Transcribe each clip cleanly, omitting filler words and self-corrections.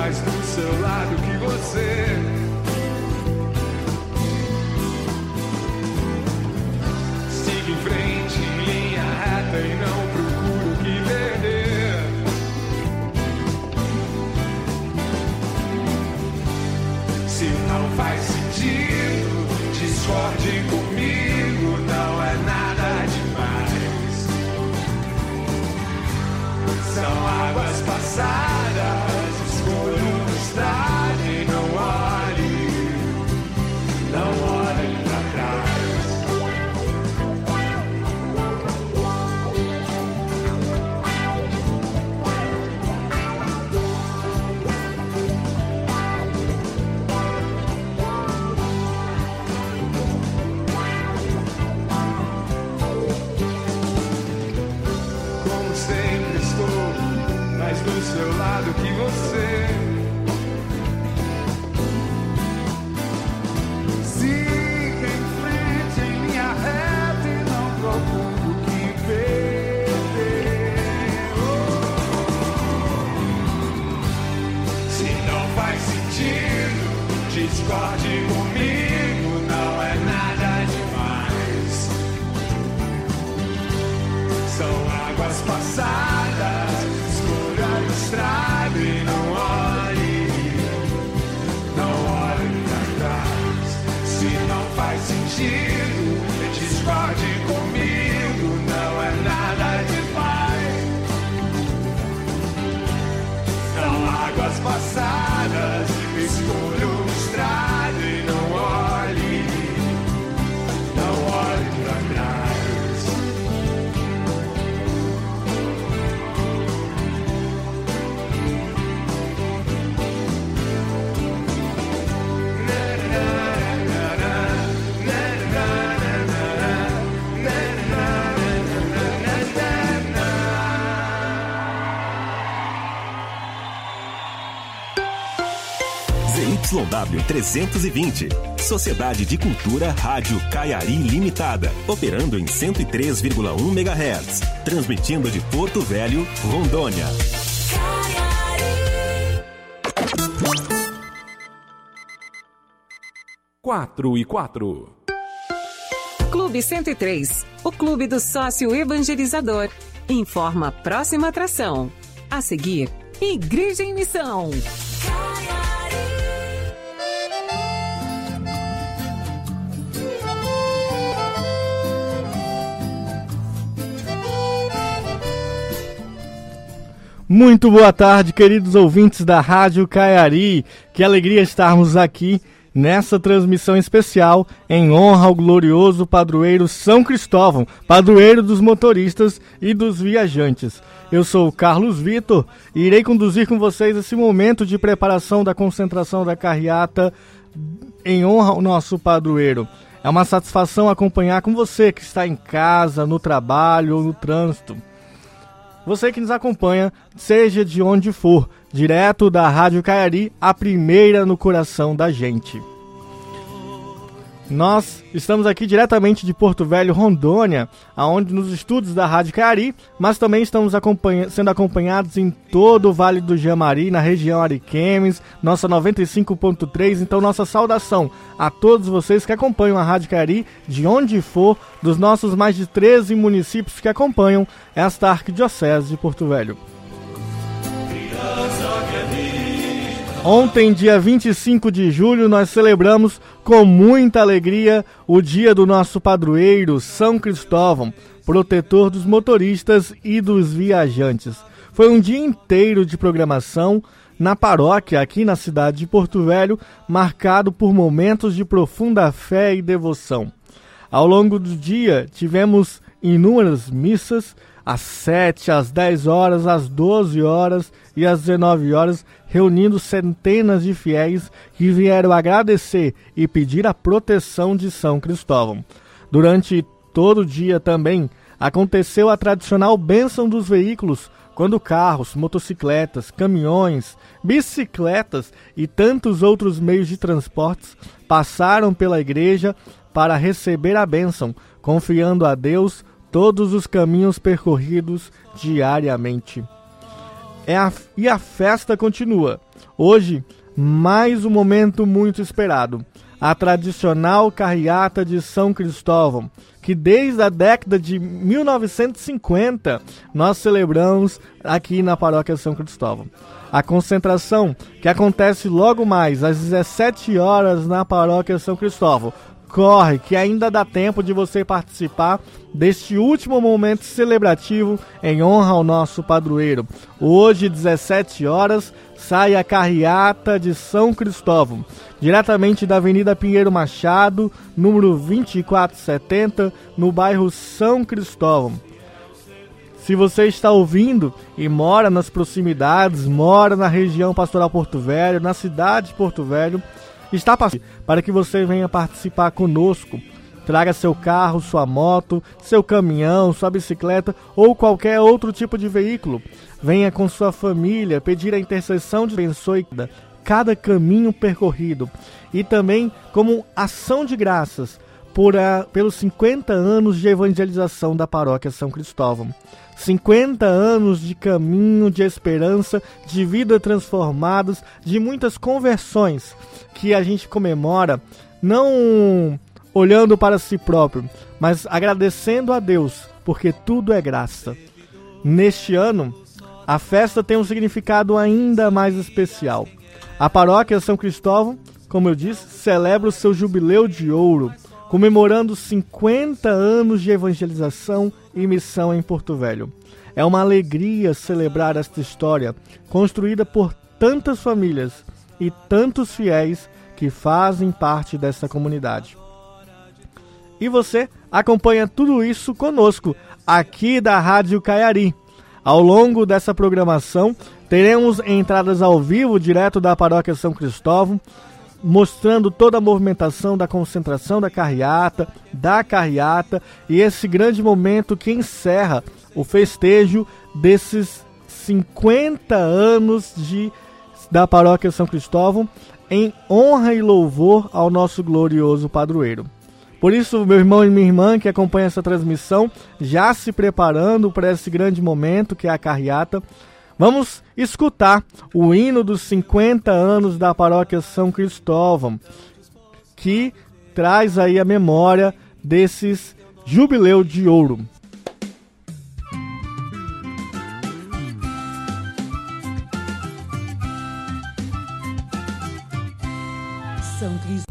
mais do seu lado que você. Siga em frente em linha reta e não procure o que perder. Se não faz sentido, discorde comigo, não é nada demais. São águas passadas, escolha uma estrada e não olhe pra trás. Como sempre estou mais do seu lado que você. Siga em frente em linha reta e não procure o que perder. Se não faz sentido, discorde comigo, não é nada demais. São águas passadas, escolha a estrada e não olhe pra trás. Se não faz sentido, discorde comigo, não é nada demais. São águas passadas, escolha uma estrada e não olhe pra trás. ZYW 320, Sociedade de Cultura Rádio Caiari Limitada, operando em 103,1 MHz, transmitindo de Porto Velho, Rondônia. Quatro e quatro. Clube 103, o clube do sócio evangelizador. Informa a próxima atração. A seguir, Igreja em Missão. Muito boa tarde, queridos ouvintes da Rádio Caiari. Que alegria estarmos aqui nessa transmissão especial em honra ao glorioso padroeiro São Cristóvão, padroeiro dos motoristas e dos viajantes. Eu sou o Carlos Vitor e irei conduzir com vocês esse momento de preparação da concentração da carreata em honra ao nosso padroeiro. É uma satisfação acompanhar com você que está em casa, no trabalho ou no trânsito. Você que nos acompanha, seja de onde for, direto da Rádio Caiari, a primeira no coração da gente. Nós estamos aqui diretamente de Porto Velho, Rondônia, aonde nos estúdios da Rádio Caiari, mas também estamos sendo acompanhados em todo o Vale do Jamari, na região Ariquemes, nossa 95.3. Então, nossa saudação a todos vocês que acompanham a Rádio Caiari, de onde for, dos nossos mais de 13 municípios que acompanham esta Arquidiocese de Porto Velho. Ontem, dia 25 de julho, nós celebramos com muita alegria o dia do nosso padroeiro, São Cristóvão, protetor dos motoristas e dos viajantes. Foi um dia inteiro de programação na paróquia, aqui na cidade de Porto Velho, marcado por momentos de profunda fé e devoção. Ao longo do dia, tivemos inúmeras missas, às 7, às 10 horas, às 12 horas e às 19 horas, reunindo centenas de fiéis que vieram agradecer e pedir a proteção de São Cristóvão. Durante todo o dia também aconteceu a tradicional bênção dos veículos, quando carros, motocicletas, caminhões, bicicletas e tantos outros meios de transportes passaram pela igreja para receber a bênção, confiando a Deus todos os caminhos percorridos diariamente. E a festa continua. Hoje, mais um momento muito esperado. A tradicional carreata de São Cristóvão, que desde a década de 1950 nós celebramos aqui na Paróquia São Cristóvão. A concentração, que acontece logo mais às 17 horas na Paróquia São Cristóvão. Corre, que ainda dá tempo de você participar deste último momento celebrativo em honra ao nosso padroeiro. Hoje, 17 horas, sai a carreata de São Cristóvão, diretamente da Avenida Pinheiro Machado, número 2470, no bairro São Cristóvão. Se você está ouvindo e mora nas proximidades, mora na região Pastoral Porto Velho, na cidade de Porto Velho, está passando para que você venha participar conosco. Traga seu carro, sua moto, seu caminhão, sua bicicleta ou qualquer outro tipo de veículo. Venha com sua família pedir a intercessão de abençoe cada caminho percorrido. E também como ação de graças pelos 50 anos de evangelização da Paróquia São Cristóvão. 50 anos de caminho, de esperança, de vida transformadas, de muitas conversões que a gente comemora, não olhando para si próprio, mas agradecendo a Deus, porque tudo é graça. Neste ano, a festa tem um significado ainda mais especial. A Paróquia São Cristóvão, como eu disse, celebra o seu jubileu de ouro, comemorando 50 anos de evangelização e missão em Porto Velho. É uma alegria celebrar esta história, construída por tantas famílias e tantos fiéis que fazem parte dessa comunidade. E você acompanha tudo isso conosco, aqui da Rádio Caiari. Ao longo dessa programação, teremos entradas ao vivo, direto da Paróquia São Cristóvão, mostrando toda a movimentação da concentração da carreata e esse grande momento que encerra o festejo desses 50 anos da Paróquia São Cristóvão em honra e louvor ao nosso glorioso padroeiro. Por isso, meu irmão e minha irmã que acompanham essa transmissão, já se preparando para esse grande momento que é a carreata, vamos escutar o hino dos 50 anos da Paróquia São Cristóvão, que traz aí a memória desses jubileu de ouro. São Cristóvão.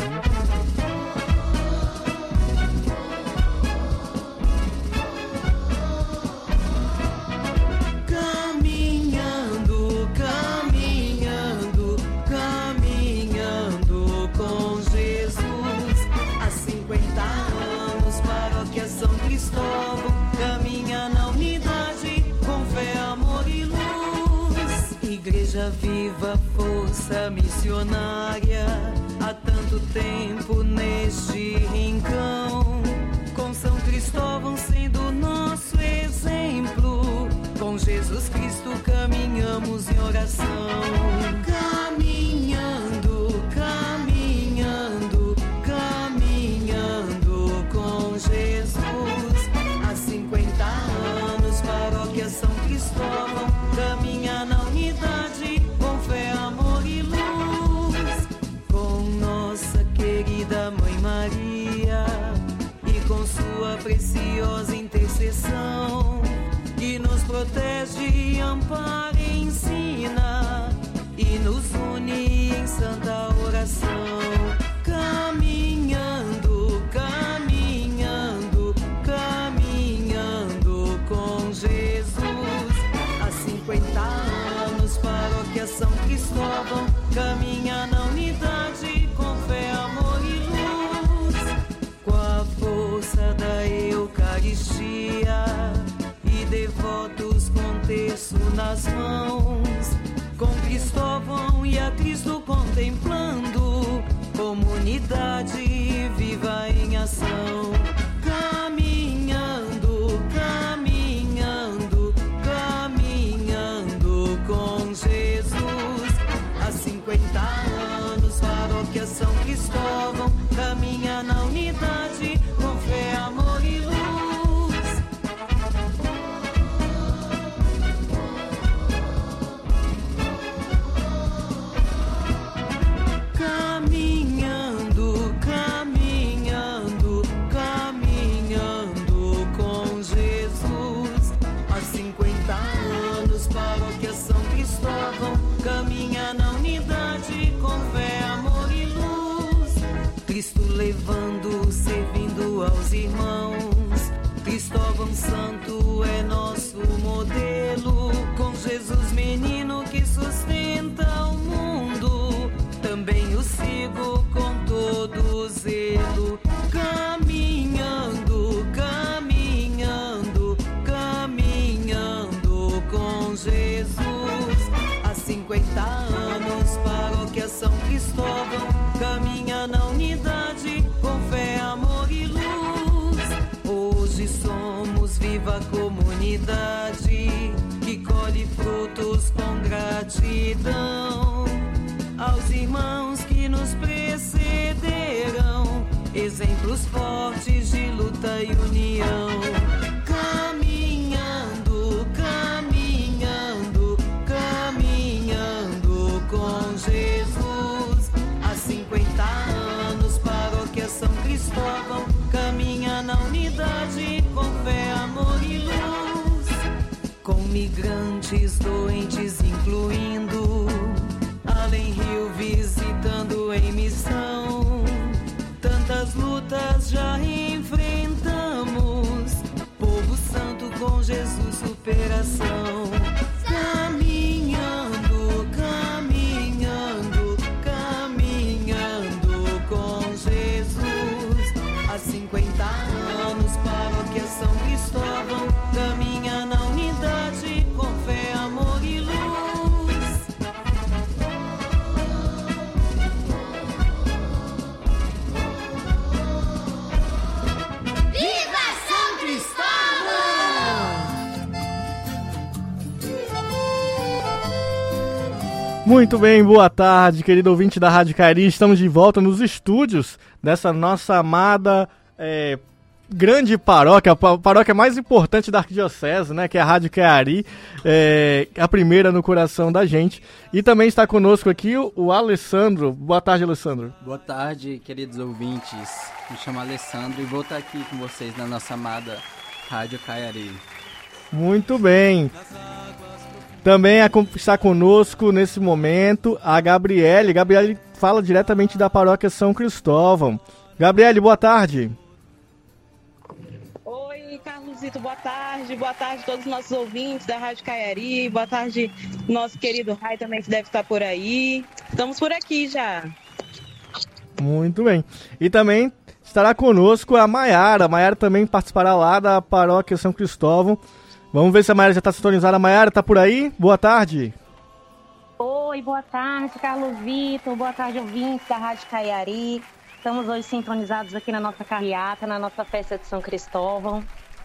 Viva força missionária, há tanto tempo neste rincão, com São Cristóvão sendo nosso exemplo, com Jesus Cristo caminhamos em oração, caminhando, caminhando, caminhando com Jesus, há 50 anos, Paróquia São Cristóvão caminha na unidade. Mãe Maria e com sua preciosa intercessão que nos protege, ampara e ensina e nos une em santa oração, caminhando, caminhando, caminhando com Jesus, há 50 anos Paróquia São Cristóvão caminha na unidade com fé, amor e da Eucaristia e devotos com terço nas mãos, com Cristóvão e a Cristo contemplando, comunidade viva em ação, caminhando, caminhando, caminhando com Jesus, há 50 anos Paróquia São Cristóvão caminha na unidade com fé, amor e luz. paróquia São Cristóvão caminha na unidade com fé, amor e luz. Cristo levando, servindo aos irmãos. Cristóvão Santo é nosso modelo, com Jesus menino que sustenta o mundo. Também o sigo com todo zelo, caminhando, caminhando, caminhando com Jesus. Há 50 anos, paróquia São Cristóvão caminha na unidade com fé, amor e luz. Hoje somos viva comunidade que colhe frutos com gratidão aos irmãos que nos precederam, exemplos fortes de luta e união. Caminhando, caminhando, caminhando com Jesus. Há 50 anos, paróquia São Cristóvão caminha na unidade com fé, amor e luz. Com migrantes, doentes incluindo, Além Rio visitando em missão. Tantas lutas já enfrentamos, povo santo com Jesus superação. Caminhando, caminhando, caminhando com Jesus. Há 50 anos, paróquia São Cristóvão caminha na unidade com fé, amor e luz. Viva São Cristóvão! Muito bem, boa tarde, querido ouvinte da Rádio Caiari. Estamos de volta nos estúdios dessa nossa amada grande paróquia, a paróquia mais importante da Arquidiocese, né, que é a Rádio Caiari, a primeira no coração da gente. E também está conosco aqui o Alessandro. Boa tarde, Alessandro. Boa tarde, queridos ouvintes. Me chamo Alessandro e vou estar aqui com vocês na nossa amada Rádio Caiari. Muito bem. Também está conosco nesse momento a Gabriele. Gabriele fala diretamente da paróquia São Cristóvão. Gabriele, boa tarde. Oi, Carlosito, boa tarde a todos os nossos ouvintes da Rádio Caiari, boa tarde nosso querido Rai também que deve estar por aí, estamos por aqui já. Muito bem, e também estará conosco a Maiara. A Maiara também participará lá da paróquia São Cristóvão. Vamos ver se a Maiara já está sintonizada. A Maiara está por aí? Boa tarde. Oi, boa tarde, Carlos Vitor, boa tarde, ouvintes da Rádio Caiari. Estamos hoje sintonizados aqui na nossa carreata, na nossa festa de São Cristóvão.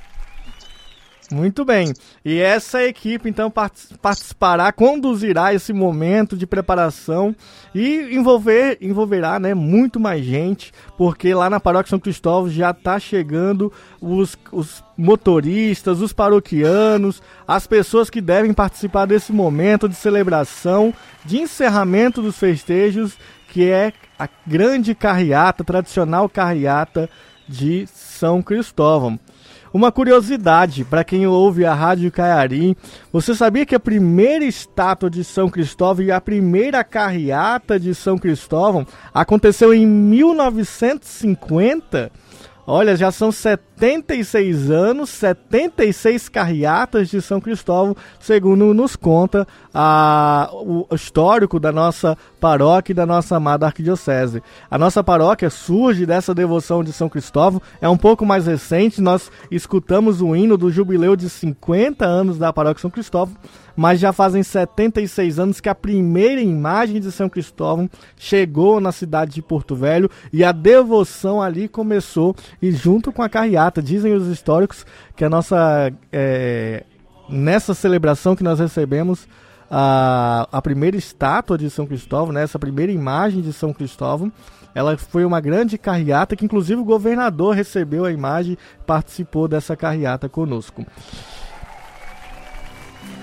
Muito bem. E essa equipe, então, participará, conduzirá esse momento de preparação e envolverá, né, muito mais gente, porque lá na Paróquia São Cristóvão já está chegando os motoristas, os paroquianos, as pessoas que devem participar desse momento de celebração, de encerramento dos festejos, que é a grande carreata, tradicional carreata de São Cristóvão. Uma curiosidade para quem ouve a Rádio Caiari: você sabia que a primeira estátua de São Cristóvão e a primeira carreata de São Cristóvão aconteceu em 1950? Olha, já são 76 anos, 76 carreatas de São Cristóvão, segundo nos conta o histórico da nossa paróquia e da nossa amada arquidiocese. A nossa paróquia surge dessa devoção de São Cristóvão, é um pouco mais recente. Nós escutamos o hino do jubileu de 50 anos da paróquia São Cristóvão, mas já fazem 76 anos que a primeira imagem de São Cristóvão chegou na cidade de Porto Velho e a devoção ali começou, e junto com a carreata, dizem os históricos que a nossa, nessa celebração que nós recebemos a primeira estátua de São Cristóvão, né, essa primeira imagem de São Cristóvão, ela foi uma grande carreata que inclusive o governador recebeu a imagem, participou dessa carreata conosco.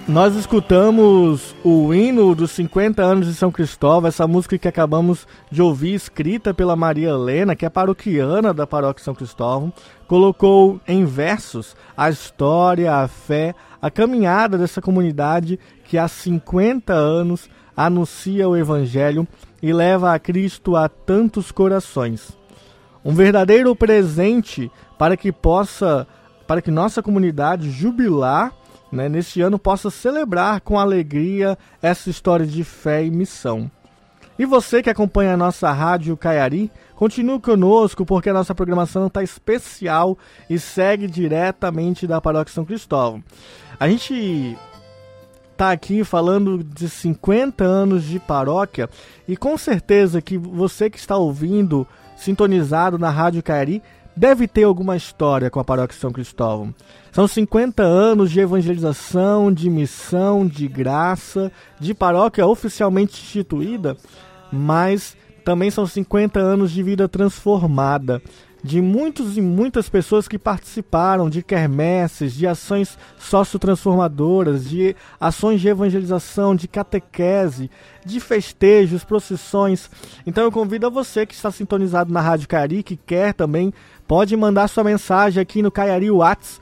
Nós escutamos o hino dos 50 anos de São Cristóvão, essa música que acabamos de ouvir, escrita pela Maria Helena, que é paroquiana da Paróquia São Cristóvão, colocou em versos a história, a fé, a caminhada dessa comunidade que há 50 anos anuncia o Evangelho e leva a Cristo a tantos corações. Um verdadeiro presente para que nossa comunidade jubilar, né, neste ano, possa celebrar com alegria essa história de fé e missão. E você que acompanha a nossa Rádio Caiari, continue conosco porque a nossa programação está especial e segue diretamente da Paróquia São Cristóvão. A gente está aqui falando de 50 anos de paróquia e com certeza que você que está ouvindo, sintonizado na Rádio Caiari, deve ter alguma história com a Paróquia São Cristóvão. São 50 anos de evangelização, de missão, de graça, de paróquia oficialmente instituída, mas também são 50 anos de vida transformada, de muitos e muitas pessoas que participaram de quermesses, de ações sociotransformadoras, de ações de evangelização, de catequese, de festejos, procissões. Então eu convido a você que está sintonizado na Rádio Caiari, que quer também, pode mandar sua mensagem aqui no Caiari WhatsApp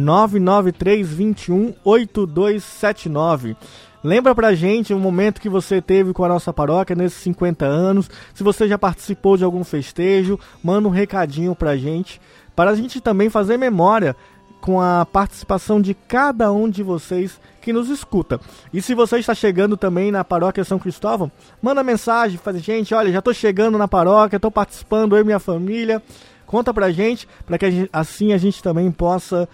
993218279. Lembra pra gente um momento que você teve com a nossa paróquia nesses 50 anos. Se você já participou de algum festejo, manda um recadinho pra gente, para a gente também fazer memória com a participação de cada um de vocês que nos escuta. E se você está chegando também na Paróquia São Cristóvão, manda mensagem, faz gente, olha, já estou chegando na paróquia, estou participando, eu e minha família. Conta pra gente, para que assim a gente também possa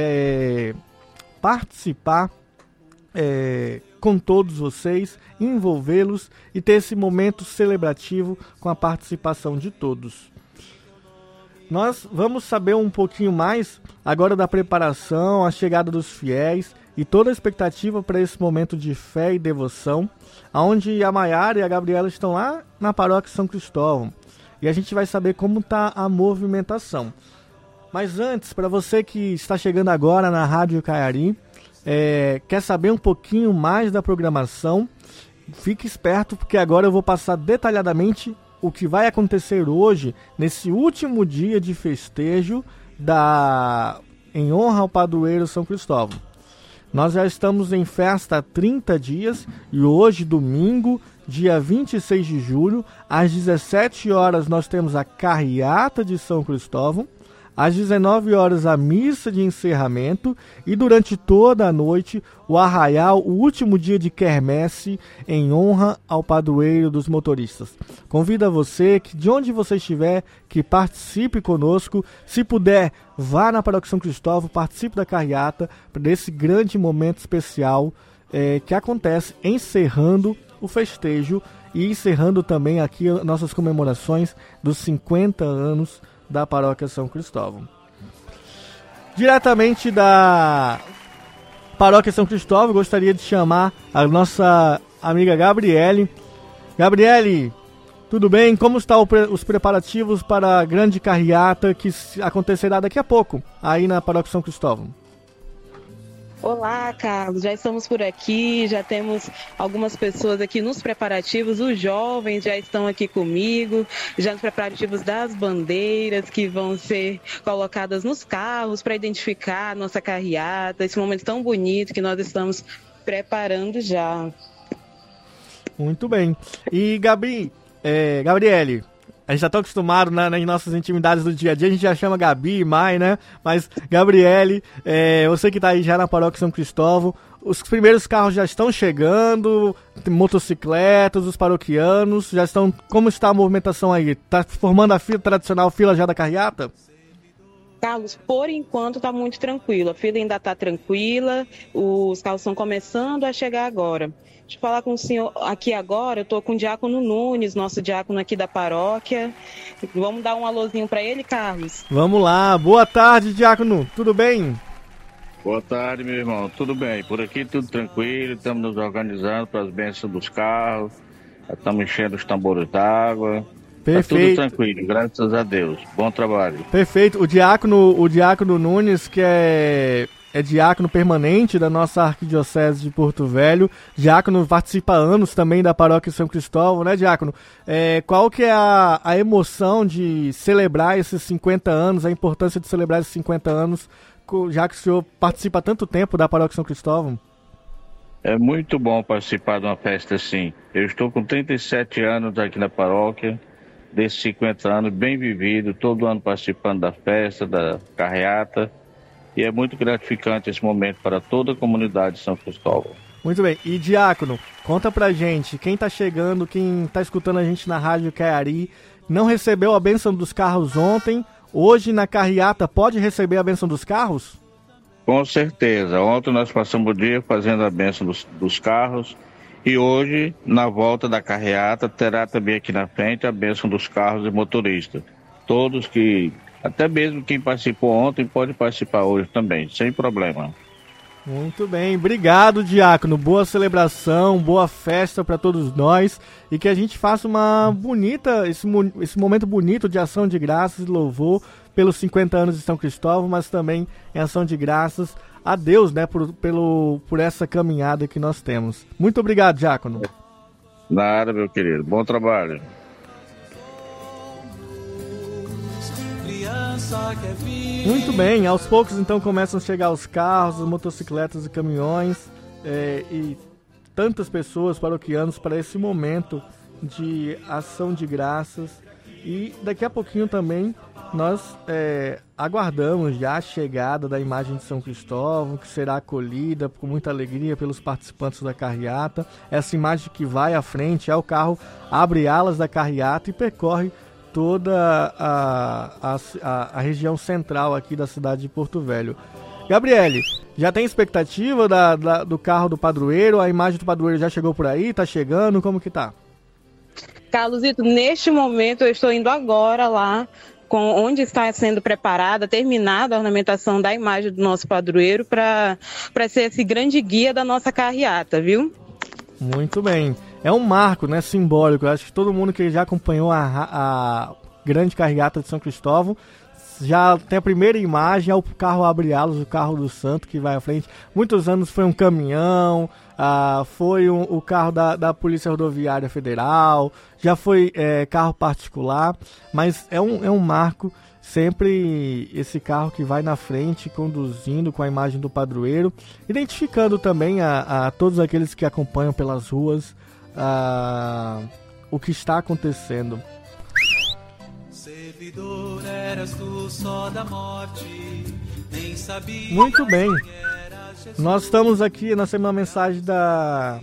participar com todos vocês, envolvê-los e ter esse momento celebrativo com a participação de todos. Nós vamos saber um pouquinho mais agora da preparação, a chegada dos fiéis e toda a expectativa para esse momento de fé e devoção, onde a Maiara e a Gabriela estão lá na Paróquia São Cristóvão. E a gente vai saber como está a movimentação. Mas antes, para você que está chegando agora na Rádio Caiari, quer saber um pouquinho mais da programação, fique esperto porque agora eu vou passar detalhadamente o que vai acontecer hoje, nesse último dia de festejo em honra ao padroeiro São Cristóvão. Nós já estamos em festa há 30 dias e hoje, domingo, dia 26 de julho, às 17 horas nós temos a carreata de São Cristóvão, às 19 horas a missa de encerramento e durante toda a noite o arraial, o último dia de quermesse em honra ao padroeiro dos motoristas. Convido a você que de onde você estiver, que participe conosco, se puder, vá na Paróquia São Cristóvão, participe da carreata desse grande momento especial que acontece encerrando o festejo e encerrando também aqui nossas comemorações dos 50 anos da Paróquia São Cristóvão. Diretamente da Paróquia São Cristóvão, gostaria de chamar a nossa amiga Gabriele. Gabriele, tudo bem? Como estão os preparativos para a grande carreata que acontecerá daqui a pouco, aí na Paróquia São Cristóvão? Olá, Carlos, já estamos por aqui, já temos algumas pessoas aqui nos preparativos, os jovens já estão aqui comigo, já nos preparativos das bandeiras que vão ser colocadas nos carros para identificar a nossa carreata, esse momento tão bonito que nós estamos preparando já. Muito bem. E Gabriele, a gente já está acostumado nas nossas intimidades do dia a dia, a gente já chama Gabi, Mai, né? Mas, Gabriele, você que está aí já na Paróquia São Cristóvão, os primeiros carros já estão chegando, motocicletas, os paroquianos, já estão... Como está a movimentação aí? Está formando a tradicional fila já da carreata? Carlos, por enquanto está muito tranquilo, a fila ainda está tranquila, os carros estão começando a chegar agora. Deixa eu falar com o senhor aqui agora, eu estou com o Diácono Nunes, nosso diácono aqui da paróquia. Vamos dar um alôzinho para ele, Carlos? Vamos lá, boa tarde, Diácono, tudo bem? Boa tarde, meu irmão, tudo bem? Por aqui tudo tranquilo, estamos nos organizando para as bênçãos dos carros, estamos enchendo os tambores d'água. Perfeito. Tá tudo tranquilo, graças a Deus. Bom trabalho. Perfeito. O Diácono Nunes, que é é diácono permanente da nossa Arquidiocese de Porto Velho. Diácono participa há anos também da Paróquia São Cristóvão, né, diácono? Qual que é a emoção de celebrar esses 50 anos, a importância de celebrar esses 50 anos, já que o senhor participa há tanto tempo da Paróquia São Cristóvão? É muito bom participar de uma festa assim. Eu estou com 37 anos aqui na paróquia, desses 50 anos, bem vivido, todo ano participando da festa, da carreata. E é muito gratificante esse momento para toda a comunidade de São Cristóvão. Muito bem. E, diácono, conta pra gente, quem tá chegando, quem tá escutando a gente na Rádio Caiari, não recebeu a bênção dos carros ontem, hoje na carreata pode receber a bênção dos carros? Com certeza. Ontem nós passamos o dia fazendo a bênção dos carros e hoje, na volta da carreata, terá também aqui na frente a bênção dos carros e motoristas. Todos que... Até mesmo quem participou ontem pode participar hoje também, sem problema. Muito bem, obrigado, diácono. Boa celebração, boa festa para todos nós e que a gente faça uma bonita, esse momento bonito de ação de graças e louvor pelos 50 anos de São Cristóvão, mas também em ação de graças a Deus, né, por essa caminhada que nós temos. Muito obrigado, diácono. Nada, meu querido. Bom trabalho. Muito bem, aos poucos então começam a chegar os carros, as motocicletas e caminhões e tantas pessoas, paroquianos, para esse momento de ação de graças. E daqui a pouquinho também nós aguardamos já a chegada da imagem de São Cristóvão, que será acolhida com muita alegria pelos participantes da carreata. Essa imagem que vai à frente, o carro abre alas da carreata e percorre toda a região central aqui da cidade de Porto Velho. Gabriele, já tem expectativa do carro do padroeiro? A imagem do padroeiro já chegou por aí? Tá chegando? Como que tá? Carlosito, neste momento eu estou indo agora lá, onde está sendo preparada, terminada a ornamentação da imagem do nosso padroeiro para ser esse grande guia da nossa carreata, viu? Muito bem. É um marco, né, simbólico. Eu acho que todo mundo que já acompanhou a grande carreata de São Cristóvão já tem a primeira imagem, é o carro abre alas, o carro do santo que vai à frente. Muitos anos foi um caminhão, foi o carro da Polícia Rodoviária Federal, já foi carro particular, mas é um marco sempre esse carro que vai na frente, conduzindo com a imagem do padroeiro, identificando também a todos aqueles que acompanham pelas ruas o que está acontecendo. Muito bem, nós estamos aqui, nós temos uma mensagem da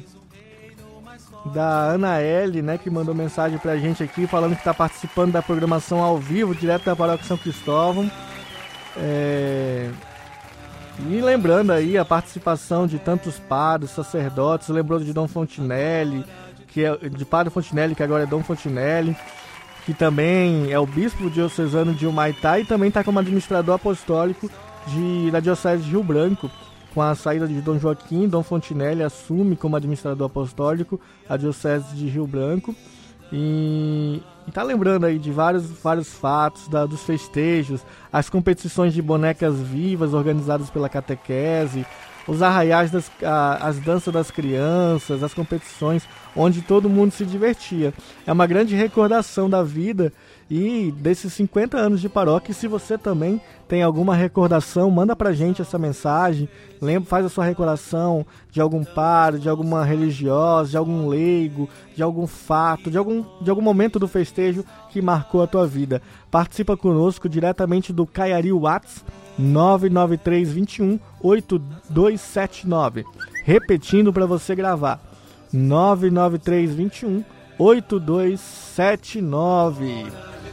Ana L, né, que mandou mensagem pra gente aqui, falando que está participando da programação ao vivo, direto da Paróquia São Cristóvão. E lembrando aí a participação de tantos padres, sacerdotes, lembrou de Dom Fontinelli, de Padre Fontinelli, que agora é Dom Fontinelli, que também é o bispo diocesano de Humaitá e também está como administrador apostólico da Diocese de Rio Branco. Com a saída de Dom Joaquim, Dom Fontinelli assume como administrador apostólico a Diocese de Rio Branco. E tá lembrando aí de vários fatos, dos festejos, as competições de bonecas vivas organizadas pela catequese, os arraiais, as danças das crianças, as competições onde todo mundo se divertia. É uma grande recordação da vida e desses 50 anos de paróquia. E se você também tem alguma recordação, manda pra gente essa mensagem, faz a sua recordação de algum padre, de alguma religiosa, de algum leigo, de algum fato, de algum momento do festejo que marcou a tua vida. Participa conosco diretamente do Caiari Whats 99321 8279. Repetindo para você gravar, 99321 8279.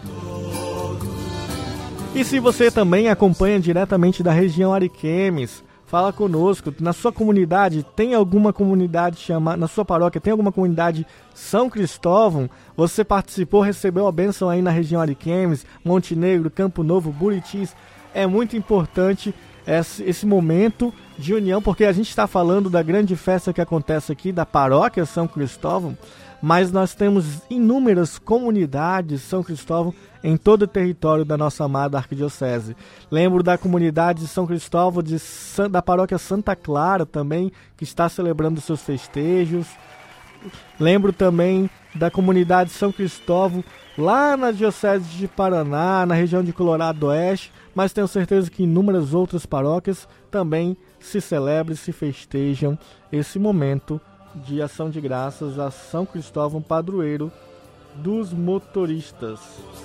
E se você também acompanha diretamente da região Ariquemes, fala conosco. Na sua comunidade, tem alguma comunidade na sua paróquia, tem alguma comunidade São Cristóvão? Você participou, recebeu a bênção aí na região Ariquemes, Montenegro, Campo Novo, Buritis? É muito importante esse momento de união, porque a gente está falando da grande festa que acontece aqui da paróquia São Cristóvão, mas nós temos inúmeras comunidades São Cristóvão em todo o território da nossa amada arquidiocese. Lembro da comunidade de São Cristóvão, da paróquia Santa Clara também, que está celebrando seus festejos. Lembro também da comunidade São Cristóvão, lá na diocese de Paraná, na região de Colorado do Oeste, mas tenho certeza que inúmeras outras paróquias também se celebram e se festejam esse momento de ação de graças a São Cristóvão, padroeiro dos motoristas.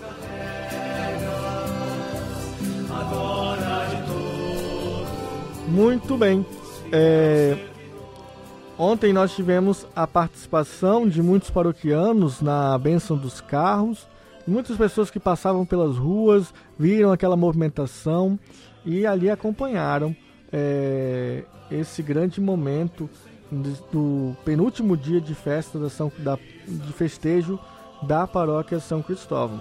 Muito bem. Ontem nós tivemos a participação de muitos paroquianos na bênção dos carros. Muitas pessoas que passavam pelas ruas viram aquela movimentação e ali acompanharam esse grande momento do penúltimo dia de festa de festejo da paróquia São Cristóvão.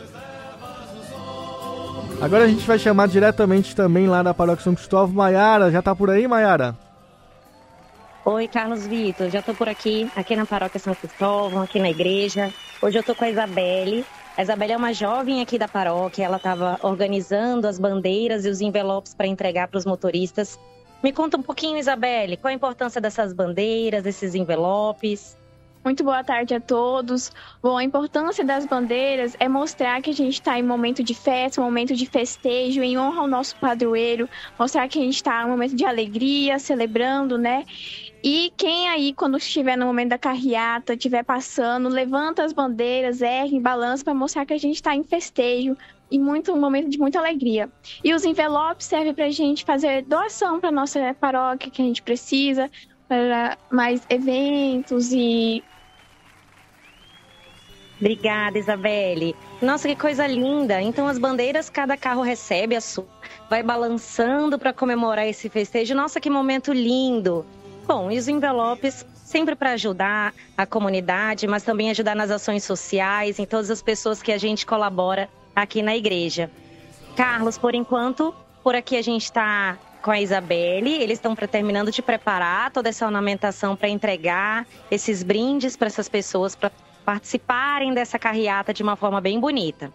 Agora a gente vai chamar diretamente também lá da paróquia São Cristóvão. Maiara, já tá por aí, Maiara? Oi, Carlos Vitor, já tô por aqui na paróquia São Cristóvão, aqui na igreja. Hoje eu tô com a Isabelle. A Isabelle é uma jovem aqui da paróquia, ela estava organizando as bandeiras e os envelopes para entregar para os motoristas. Me conta um pouquinho, Isabelle, qual a importância dessas bandeiras, desses envelopes? Muito boa tarde a todos. Bom, a importância das bandeiras é mostrar que a gente está em momento de festa, um momento de festejo, em honra ao nosso padroeiro, mostrar que a gente está em um momento de alegria, celebrando, né? E quem aí, quando estiver no momento da carreata, estiver passando, levanta as bandeiras, ergue, balança para mostrar que a gente está em festejo e um momento de muita alegria. E os envelopes servem para a gente fazer doação para a nossa paróquia, que a gente precisa, para mais eventos e... Obrigada, Isabelle. Nossa, que coisa linda. Então as bandeiras, cada carro recebe a sua, vai balançando para comemorar esse festejo. Nossa, que momento lindo. Bom, e os envelopes sempre para ajudar a comunidade, mas também ajudar nas ações sociais, em todas as pessoas que a gente colabora aqui na igreja. Carlos, por enquanto, por aqui a gente está com a Isabelle, eles estão terminando de preparar toda essa ornamentação para entregar esses brindes para essas pessoas, para participarem dessa carreata de uma forma bem bonita.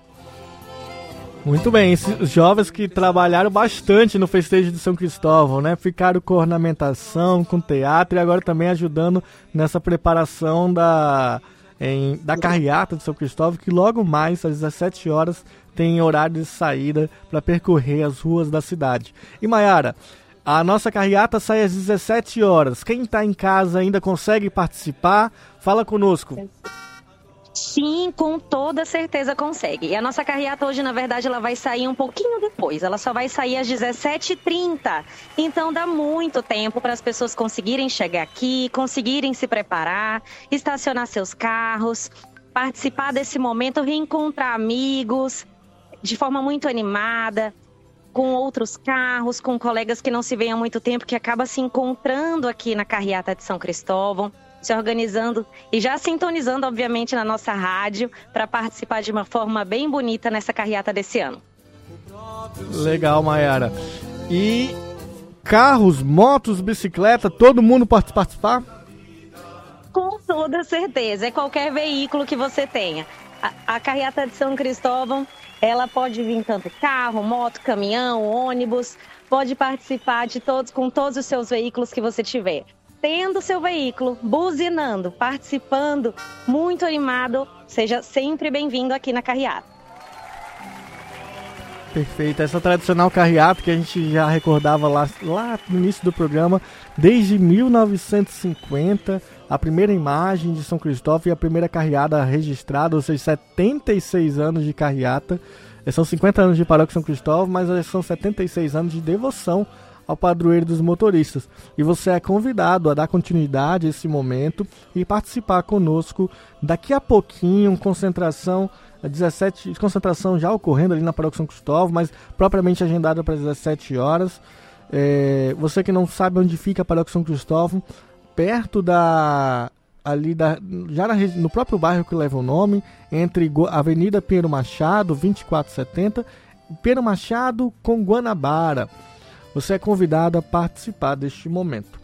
Muito bem, esses jovens que trabalharam bastante no festejo de São Cristóvão, né? Ficaram com ornamentação, com teatro e agora também ajudando nessa preparação da carreata de São Cristóvão, que logo mais, às 17 horas, tem horário de saída para percorrer as ruas da cidade. E Maiara, a nossa carreata sai às 17 horas. Quem está em casa ainda consegue participar? Fala conosco. Sim, com toda certeza consegue. E a nossa carreata hoje, na verdade, ela vai sair um pouquinho depois. Ela só vai sair às 17h30. Então dá muito tempo para as pessoas conseguirem chegar aqui, conseguirem se preparar, estacionar seus carros, participar desse momento, reencontrar amigos de forma muito animada, com outros carros, com colegas que não se veem há muito tempo, que acaba se encontrando aqui na carreata de São Cristóvão, se organizando e já sintonizando, obviamente, na nossa rádio para participar de uma forma bem bonita nessa carreata desse ano. Legal, Maiara. E carros, motos, bicicleta, todo mundo pode participar? Com toda certeza, é qualquer veículo que você tenha. A carreata de São Cristóvão, ela pode vir tanto carro, moto, caminhão, ônibus, pode participar de todos, com todos os seus veículos que você tiver. Tendo seu veículo, buzinando, participando, muito animado, seja sempre bem-vindo aqui na carreata. Perfeito, essa tradicional carreata que a gente já recordava lá no início do programa, desde 1950, a primeira imagem de São Cristóvão e a primeira carreata registrada, ou seja, 76 anos de carreata. São 50 anos de paróquia São Cristóvão, mas são 76 anos de devoção ao padroeiro dos motoristas. E você é convidado a dar continuidade a esse momento e participar conosco daqui a pouquinho, concentração já ocorrendo ali na paróquia São Cristóvão, mas propriamente agendada para as 17 horas. Você que não sabe onde fica a paróquia São Cristóvão, perto no próprio bairro que leva o nome, entre a Avenida Pinheiro Machado, 2470, Pinheiro Machado com Guanabara. você é convidado a participar deste momento.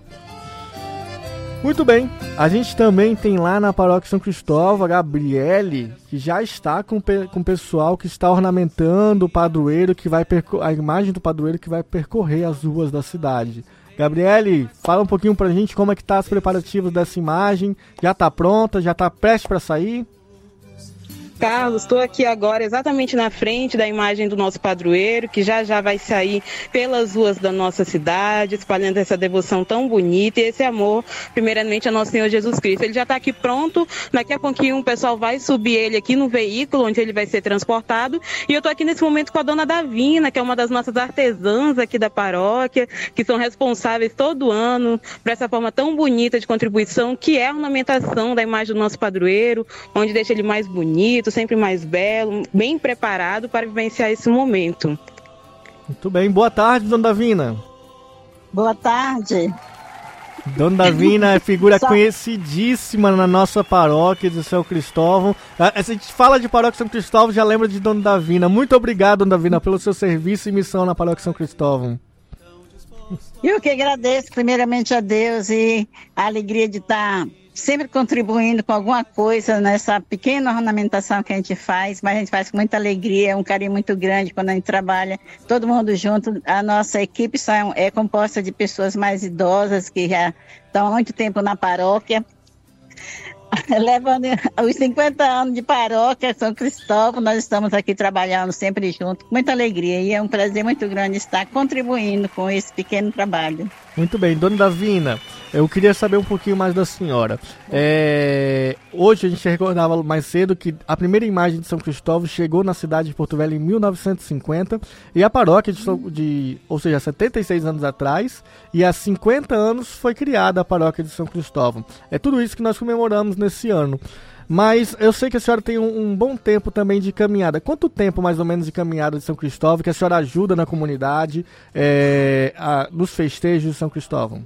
Muito bem, a gente também tem lá na Paróquia São Cristóvão a Gabriele, que já está com o pessoal que está ornamentando o padroeiro, que vai a imagem do padroeiro que vai percorrer as ruas da cidade. Gabriele, fala um pouquinho pra gente como é que tá os preparativos dessa imagem. Já tá pronta? Já tá prestes para sair? Carlos, estou aqui agora exatamente na frente da imagem do nosso padroeiro, que já vai sair pelas ruas da nossa cidade, espalhando essa devoção tão bonita e esse amor, primeiramente, a nosso Senhor Jesus Cristo. Ele já está aqui pronto, daqui a pouquinho o pessoal vai subir ele aqui no veículo, onde ele vai ser transportado, e eu estou aqui nesse momento com a dona Davina, que é uma das nossas artesãs aqui da paróquia, que são responsáveis todo ano por essa forma tão bonita de contribuição, que é a ornamentação da imagem do nosso padroeiro, onde deixa ele mais bonito, sempre mais belo, bem preparado para vivenciar esse momento. Muito bem, boa tarde, dona Davina. Boa tarde. Dona Davina é figura conhecidíssima na nossa paróquia de São Cristóvão. Se a gente fala de paróquia São Cristóvão, já lembra de dona Davina. Muito obrigado, dona Davina, pelo seu serviço e missão na paróquia São Cristóvão. Eu que agradeço primeiramente a Deus e a alegria de estar sempre contribuindo com alguma coisa nessa pequena ornamentação que a gente faz, mas a gente faz com muita alegria, um carinho muito grande quando a gente trabalha, todo mundo junto. A nossa equipe é composta de pessoas mais idosas que já estão há muito tempo na paróquia, levando os 50 anos de paróquia São Cristóvão. Nós estamos aqui trabalhando sempre juntos, com muita alegria, e é um prazer muito grande estar contribuindo com esse pequeno trabalho. Muito bem, dona Davina, eu queria saber um pouquinho mais da senhora. Hoje a gente recordava mais cedo que a primeira imagem de São Cristóvão chegou na cidade de Porto Velho em 1950, e a paróquia, ou seja, 76 anos atrás, e há 50 anos foi criada a paróquia de São Cristóvão. É tudo isso que nós comemoramos nesse ano. Mas eu sei que a senhora tem um bom tempo também de caminhada. Quanto tempo, mais ou menos, de caminhada de São Cristóvão que a senhora ajuda na comunidade, nos festejos de São Cristóvão?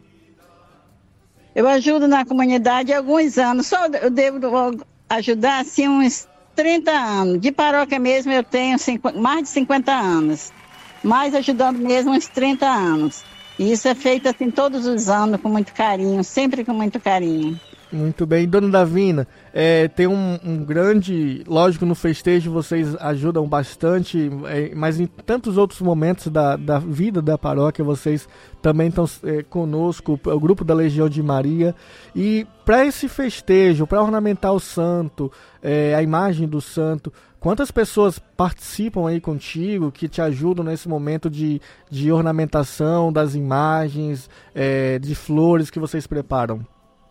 Eu ajudo na comunidade há alguns anos. Só eu devo ajudar, assim, uns 30 anos. De paróquia mesmo eu tenho mais de 50 anos. Mas ajudando mesmo uns 30 anos. E isso é feito, assim, todos os anos, com muito carinho, sempre com muito carinho. Muito bem, dona Davina, tem um grande, lógico, no festejo vocês ajudam bastante, mas em tantos outros momentos da vida da paróquia vocês também estão conosco, o grupo da Legião de Maria, e para esse festejo, para ornamentar o santo, a imagem do santo, quantas pessoas participam aí contigo, que te ajudam nesse momento de ornamentação das imagens, de flores que vocês preparam?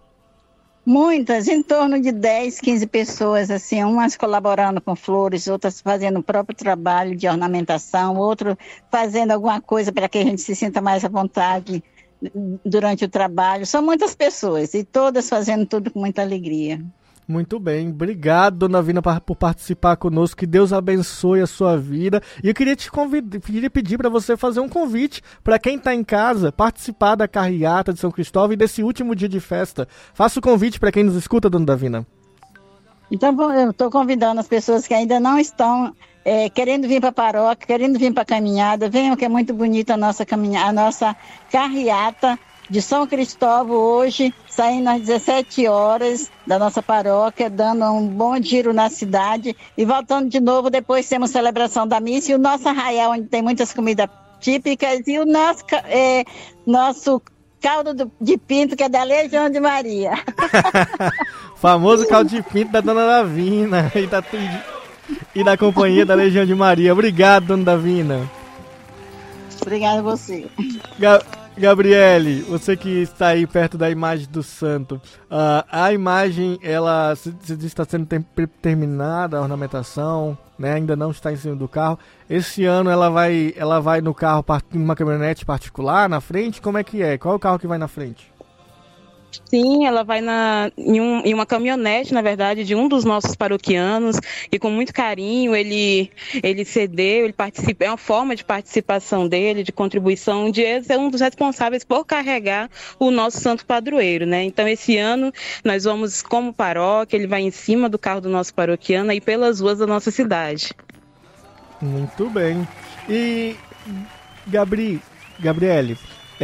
Muitas, em torno de 10, 15 pessoas, assim, umas colaborando com flores, outras fazendo o próprio trabalho de ornamentação, outro fazendo alguma coisa para que a gente se sinta mais à vontade durante o trabalho. São muitas pessoas e todas fazendo tudo com muita alegria. Muito bem, obrigado, dona Davina, por participar conosco, que Deus abençoe a sua vida. E eu queria pedir para você fazer um convite para quem está em casa, participar da carreata de São Cristóvão e desse último dia de festa. Faça o convite para quem nos escuta, dona Davina. Então, eu estou convidando as pessoas que ainda não estão querendo vir para a paróquia, querendo vir para a caminhada. Venham, que é muito bonita a nossa caminhada, a nossa carreata de São Cristóvão hoje, saindo às 17 horas da nossa paróquia, dando um bom giro na cidade e voltando de novo. Depois temos celebração da missa e o nosso arraial, onde tem muitas comidas típicas, e o nosso caldo de pinto, que é da Legião de Maria. Famoso caldo de pinto da dona Davina e da companhia da Legião de Maria. Obrigado, dona Davina. Obrigada a você. Gabriele, você que está aí perto da imagem do santo, a imagem, ela está sendo terminada, a ornamentação, né, ainda não está em cima do carro. Esse ano ela vai no carro, numa caminhonete particular na frente? Como é que é? Qual é o carro que vai na frente? Sim, ela vai em uma caminhonete, na verdade, de um dos nossos paroquianos, e com muito carinho ele cedeu, ele participa, é uma forma de participação dele, de contribuição, de ser um dos responsáveis por carregar o nosso santo padroeiro, né? Então, esse ano, nós vamos, como paróquia, ele vai em cima do carro do nosso paroquiano e pelas ruas da nossa cidade. Muito bem. E, Gabi, Gabriele,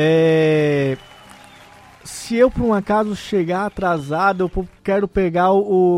se eu por um acaso chegar atrasado, eu quero pegar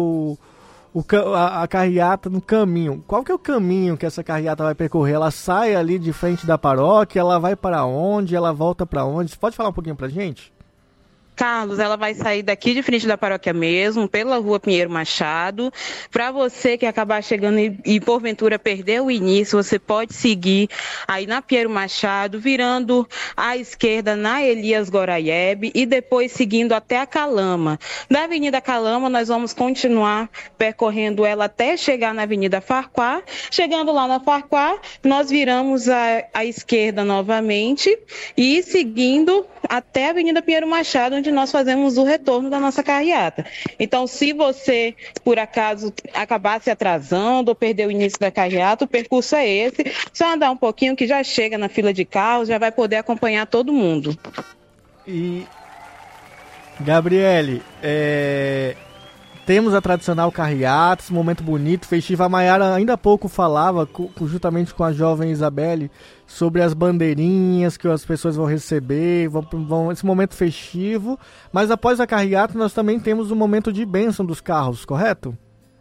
a carreata no caminho. Qual que é o caminho que essa carreata vai percorrer? Ela sai ali de frente da paróquia, ela vai para onde? Ela volta para onde? Você pode falar um pouquinho pra gente? Carlos, ela vai sair daqui de frente da paróquia mesmo, pela rua Pinheiro Machado. Para você que acabar chegando e porventura perder o início, você pode seguir aí na Pinheiro Machado, virando à esquerda na Elias Goraieb e depois seguindo até a Calama. Da Avenida Calama, nós vamos continuar percorrendo ela até chegar na Avenida Farquhar. Chegando lá na Farquhar, nós viramos à esquerda novamente e seguindo até a Avenida Pinheiro Machado, onde nós fazemos o retorno da nossa carreata. Então, se você, por acaso, acabar se atrasando ou perder o início da carreata, o percurso é esse. Só andar um pouquinho que já chega na fila de carros, já vai poder acompanhar todo mundo. E, Gabriele, temos a tradicional carreata, esse momento bonito, festivo. A Maiara ainda há pouco falava, juntamente com a jovem Isabelle, sobre as bandeirinhas que as pessoas vão receber, esse momento festivo. Mas após a carreata, nós também temos o momento de bênção dos carros, correto?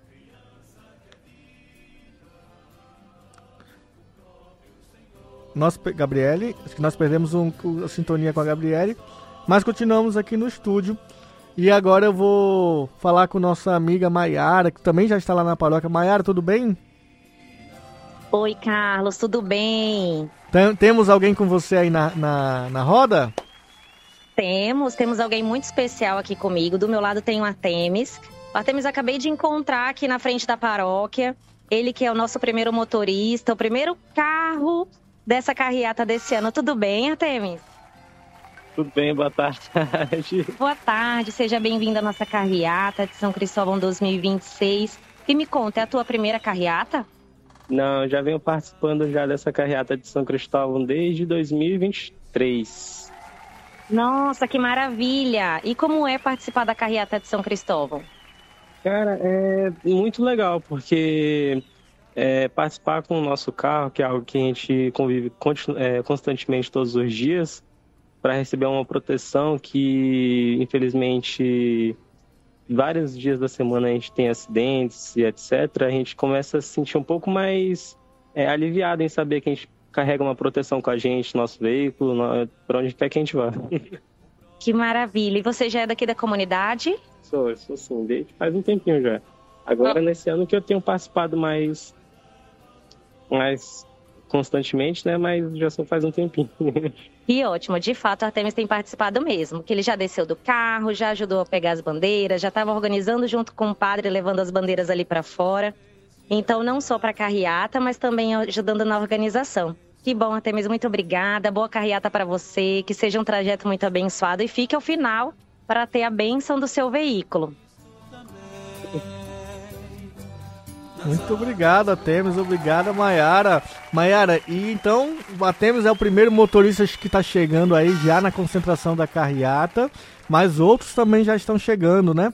Gabriele, acho que nós perdemos a sintonia com a Gabriele, mas continuamos aqui no estúdio. E agora eu vou falar com nossa amiga Maiara, que também já está lá na paróquia. Maiara, tudo bem? Oi, Carlos, tudo bem? Temos alguém com você aí na roda? Temos alguém muito especial aqui comigo. Do meu lado tem o Artemis. O Artemis eu acabei de encontrar aqui na frente da paróquia. Ele que é o nosso primeiro motorista, o primeiro carro dessa carreata desse ano. Tudo bem, Artemis? Tudo bem, boa tarde. Boa tarde, seja bem-vindo à nossa carreata de São Cristóvão 2026. E me conta, é a tua primeira carreata? Não, já venho participando já dessa carreata de São Cristóvão desde 2023. Nossa, que maravilha! E como é participar da carreata de São Cristóvão? Cara, é muito legal, porque participar com o nosso carro, que é algo que a gente convive constantemente todos os dias, para receber uma proteção que, infelizmente, vários dias da semana a gente tem acidentes e etc., a gente começa a se sentir um pouco mais aliviado em saber que a gente carrega uma proteção com a gente, nosso veículo, para onde quer que a gente vá. Que maravilha! E você já é daqui da comunidade? Sou sim, desde faz um tempinho já. Agora, nesse ano que eu tenho participado mais constantemente, né? Mas já só faz um tempinho. E ótimo, de fato, o Artemis tem participado mesmo, que ele já desceu do carro, já ajudou a pegar as bandeiras, já estava organizando junto com o padre, levando as bandeiras ali para fora. Então, não só para a carreata, mas também ajudando na organização. Que bom, Artemis, muito obrigada, boa carreata para você, que seja um trajeto muito abençoado e fique ao final para ter a bênção do seu veículo. Muito obrigado, Artemis. Obrigado, Maiara. Maiara, e então o Artemis é o primeiro motorista que está chegando aí já na concentração da carreata, mas outros também já estão chegando, né?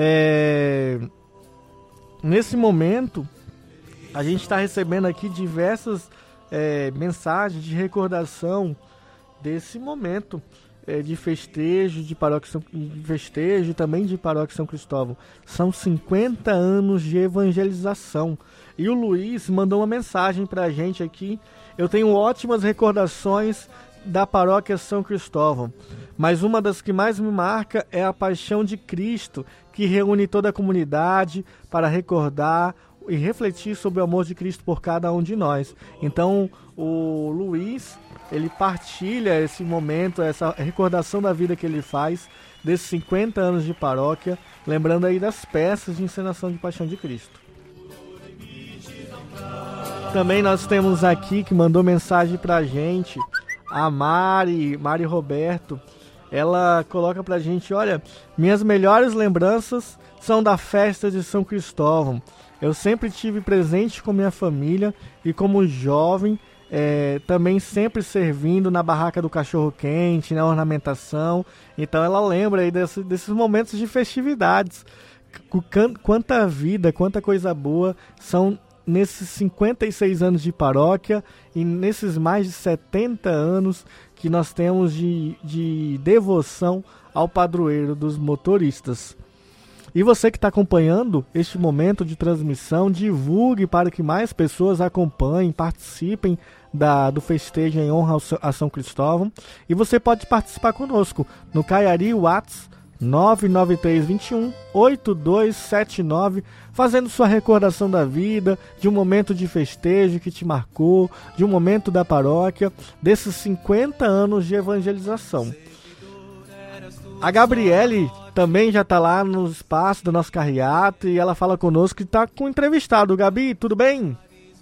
Nesse momento, a gente está recebendo aqui diversas mensagens de recordação desse momento de festejo, de festejo também de Paróquia São Cristóvão. São 50 anos de evangelização. E o Luiz mandou uma mensagem pra gente aqui. Eu tenho ótimas recordações da Paróquia São Cristóvão, mas uma das que mais me marca é a Paixão de Cristo, que reúne toda a comunidade para recordar e refletir sobre o amor de Cristo por cada um de nós. Então, o Luiz, ele partilha esse momento, essa recordação da vida que ele faz, desses 50 anos de paróquia, lembrando aí das peças de encenação de Paixão de Cristo. Também nós temos aqui, que mandou mensagem pra gente, a Mari Roberto. Ela coloca pra gente: olha, minhas melhores lembranças são da festa de São Cristóvão. Eu sempre tive presente com minha família e como jovem, também sempre servindo na barraca do cachorro-quente, na ornamentação. Então ela lembra aí desses momentos de festividades. Quanta vida, quanta coisa boa são nesses 56 anos de paróquia e nesses mais de 70 anos que nós temos de devoção ao padroeiro dos motoristas. E você que está acompanhando este momento de transmissão, divulgue para que mais pessoas acompanhem, participem do festejo em honra a São Cristóvão. E você pode participar conosco no Caiari WhatsApp 99321-8279, fazendo sua recordação da vida, de um momento de festejo que te marcou, de um momento da paróquia, desses 50 anos de evangelização. A Gabriele também já está lá no espaço da nossa carreata e ela fala conosco que está com o entrevistado. Gabi, tudo bem?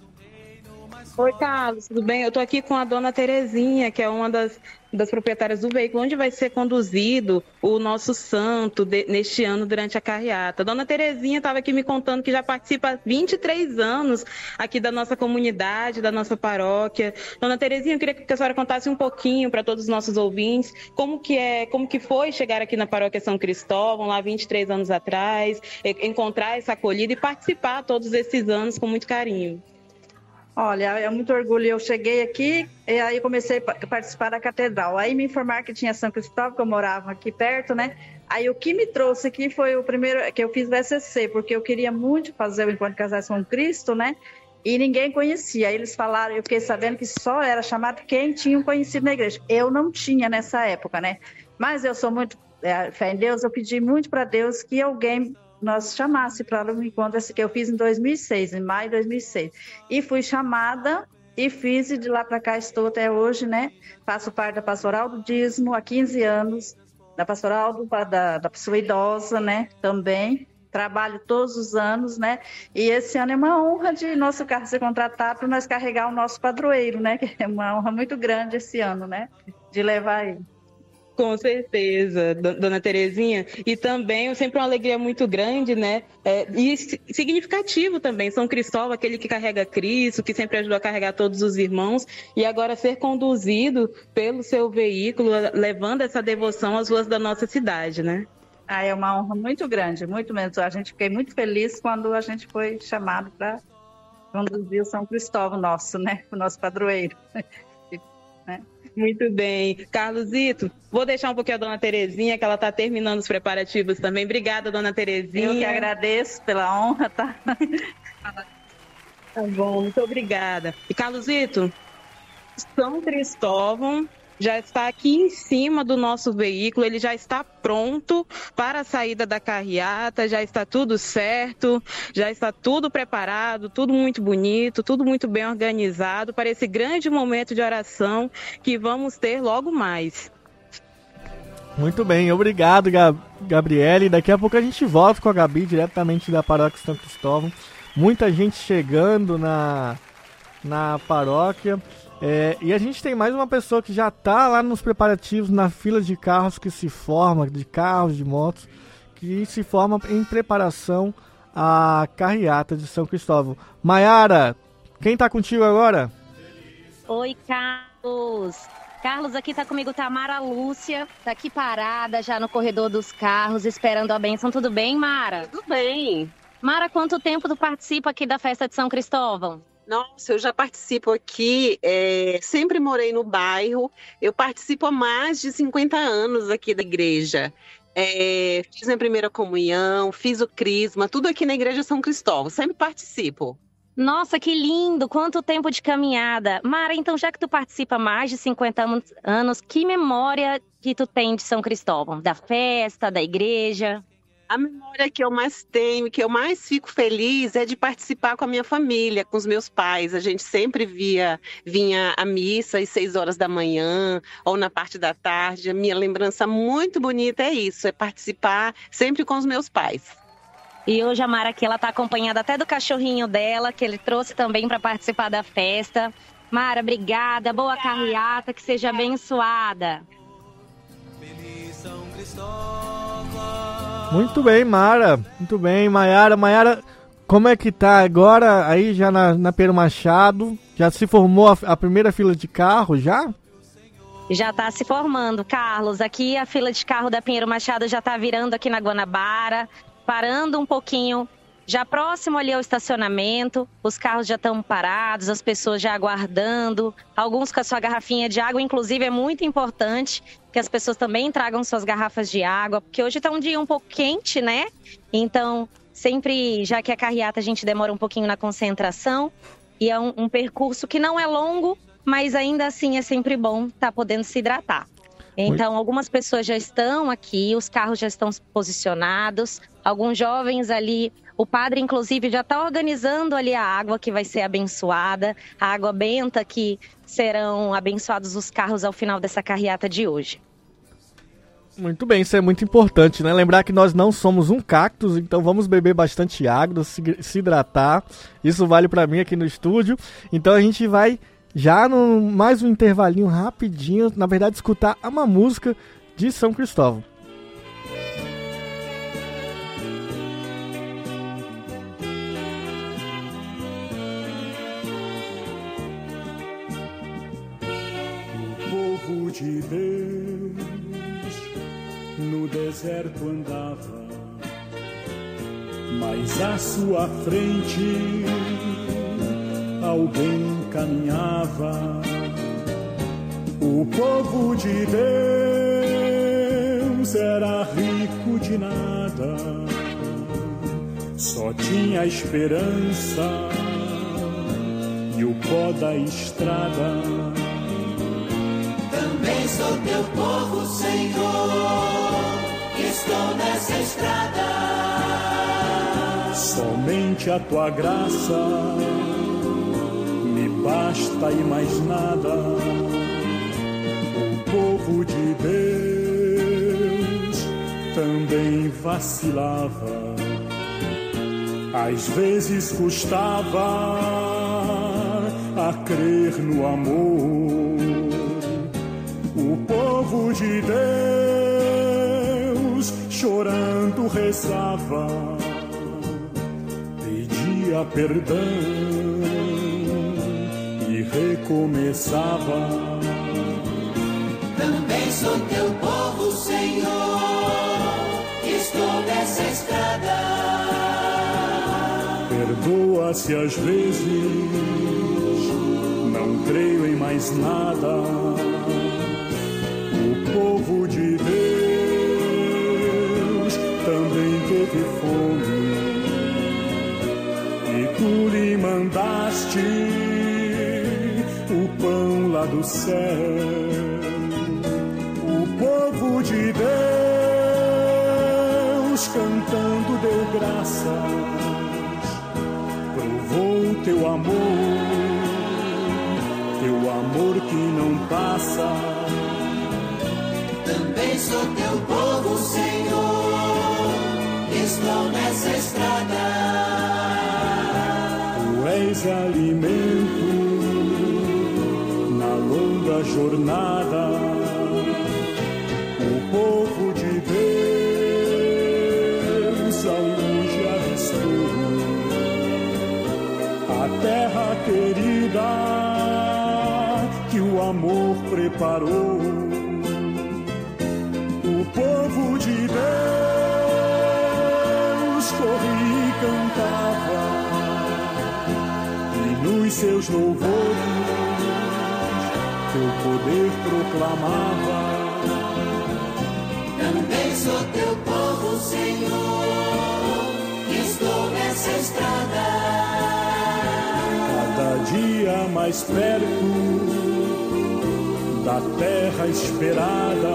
Oi, Carlos, tudo bem? Eu estou aqui com a dona Terezinha, que é uma das proprietárias do veículo, onde vai ser conduzido o nosso santo neste ano durante a carreata. Dona Terezinha estava aqui me contando que já participa há 23 anos aqui da nossa comunidade, da nossa paróquia. Dona Terezinha, eu queria que a senhora contasse um pouquinho para todos os nossos ouvintes como que foi chegar aqui na paróquia São Cristóvão, lá 23 anos atrás, encontrar essa acolhida e participar todos esses anos com muito carinho. Olha, é muito orgulho. Eu cheguei aqui e aí comecei a participar da catedral. Aí me informaram que tinha São Cristóvão, que eu morava aqui perto, né? Aí o que me trouxe aqui foi o primeiro que eu fiz o SCC, porque eu queria muito fazer o Encontro de Casais com Cristo, né? E ninguém conhecia. Aí eles falaram, eu fiquei sabendo que só era chamado quem tinha conhecido na igreja. Eu não tinha nessa época, né? Mas eu sou muito fé em Deus, eu pedi muito para Deus que alguém nós chamasse para o encontro que eu fiz em 2006, em maio de 2006. E fui chamada e fiz, e de lá para cá estou até hoje, né? Faço parte da Pastoral do Dízimo há 15 anos, da Pastoral da Pessoa Idosa, né? Também. Trabalho todos os anos, né? E esse ano é uma honra de nosso carro ser contratado para nós carregar o nosso padroeiro, né? Que é uma honra muito grande esse ano, né? De levar ele. Com certeza, dona Terezinha. E também, sempre uma alegria muito grande, né? E significativo também. São Cristóvão, aquele que carrega Cristo, que sempre ajudou a carregar todos os irmãos. E agora ser conduzido pelo seu veículo, levando essa devoção às ruas da nossa cidade, né? É uma honra muito grande, muito mesmo. A gente fiquei muito feliz quando a gente foi chamado para conduzir o São Cristóvão nosso, né? O nosso padroeiro. Né? Muito bem. Carlosito, vou deixar um pouquinho a dona Terezinha, que ela está terminando os preparativos também. Obrigada, dona Terezinha. Eu que agradeço pela honra, tá? Tá bom, muito obrigada. E Carlosito, São Cristóvão já está aqui em cima do nosso veículo, ele já está pronto para a saída da carreata, já está tudo certo, já está tudo preparado, tudo muito bonito, tudo muito bem organizado para esse grande momento de oração que vamos ter logo mais. Muito bem, obrigado, Gabriele. Daqui a pouco a gente volta com a Gabi, diretamente da paróquia São Cristóvão. Muita gente chegando na paróquia. E a gente tem mais uma pessoa que já está lá nos preparativos, na fila de carros que se forma, de carros, de motos, que se forma em preparação à carreata de São Cristóvão. Maiara, quem está contigo agora? Oi, Carlos. Carlos, aqui tá comigo, tá a Mara Lúcia, tá aqui parada já no corredor dos carros, esperando a bênção. Tudo bem, Mara? Tudo bem. Mara, quanto tempo tu participa aqui da festa de São Cristóvão? Nossa, eu já participo aqui, sempre morei no bairro, eu participo há mais de 50 anos aqui da igreja. Fiz minha primeira comunhão, fiz o crisma, tudo aqui na igreja São Cristóvão, sempre participo. Nossa, que lindo! Quanto tempo de caminhada! Mara, então já que tu participa há mais de 50 anos, que memória que tu tem de São Cristóvão? Da festa, da igreja? A memória que eu mais tenho, que eu mais fico feliz é de participar com a minha família, com os meus pais. A gente sempre vinha à missa às 6 horas da manhã ou na parte da tarde. A minha lembrança muito bonita é isso, é participar sempre com os meus pais. E hoje a Mara aqui, ela tá acompanhada até do cachorrinho dela, que ele trouxe também para participar da festa. Mara, obrigada, boa carreata, que seja abençoada. Muito bem, Mara. Muito bem, Maiara. Maiara, como é que tá agora aí já na Pedro Machado? Já se formou a primeira fila de carro, já? Já tá se formando, Carlos. Aqui a fila de carro da Pinheiro Machado já tá virando aqui na Guanabara, parando um pouquinho já próximo ali ao estacionamento, os carros já estão parados, as pessoas já aguardando, alguns com a sua garrafinha de água, inclusive é muito importante que as pessoas também tragam suas garrafas de água, porque hoje está um dia um pouco quente, né? Então, sempre, já que a carreata a gente demora um pouquinho na concentração, e é um percurso que não é longo, mas ainda assim é sempre bom estar podendo se hidratar. Então, algumas pessoas já estão aqui, os carros já estão posicionados, alguns jovens ali. O padre, inclusive, já está organizando ali a água que vai ser abençoada, a água benta que serão abençoados os carros ao final dessa carreata de hoje. Muito bem, isso é muito importante, né? Lembrar que nós não somos um cactus, então vamos beber bastante água, se hidratar. Isso vale para mim aqui no estúdio. Então a gente vai já no mais um intervalinho rapidinho, na verdade, escutar uma música de São Cristóvão. Povo de Deus no deserto andava, mas à sua frente alguém caminhava. O povo de Deus era rico de nada, só tinha esperança e o pó da estrada. Também sou teu povo, Senhor, estou nessa estrada. Somente a tua graça me basta e mais nada. O povo de Deus também vacilava, às vezes custava a crer no amor. O povo de Deus chorando rezava, pedia perdão e recomeçava. Também sou teu povo, Senhor, estou nessa estrada. Perdoa-se às vezes, não creio em mais nada. O povo de Deus também teve fome e tu lhe mandaste o pão lá do céu. O povo de Deus cantando deu graças, provou teu amor que não passa. Também sou teu povo, Senhor, estou nessa estrada. Tu és alimento na longa jornada. O povo de Deus ao longe avistou a terra querida que o amor preparou. O povo de Deus corria e cantava, e nos seus louvores teu poder proclamava. Também sou teu povo, Senhor, estou nessa estrada. Cada dia mais perto da terra esperada.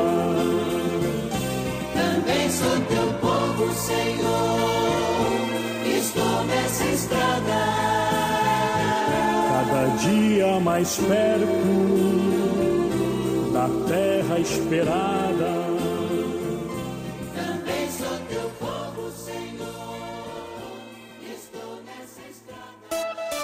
Também sou teu povo, Senhor, estou nessa estrada. Cada dia mais perto da terra esperada. Também sou teu povo, Senhor, estou nessa estrada.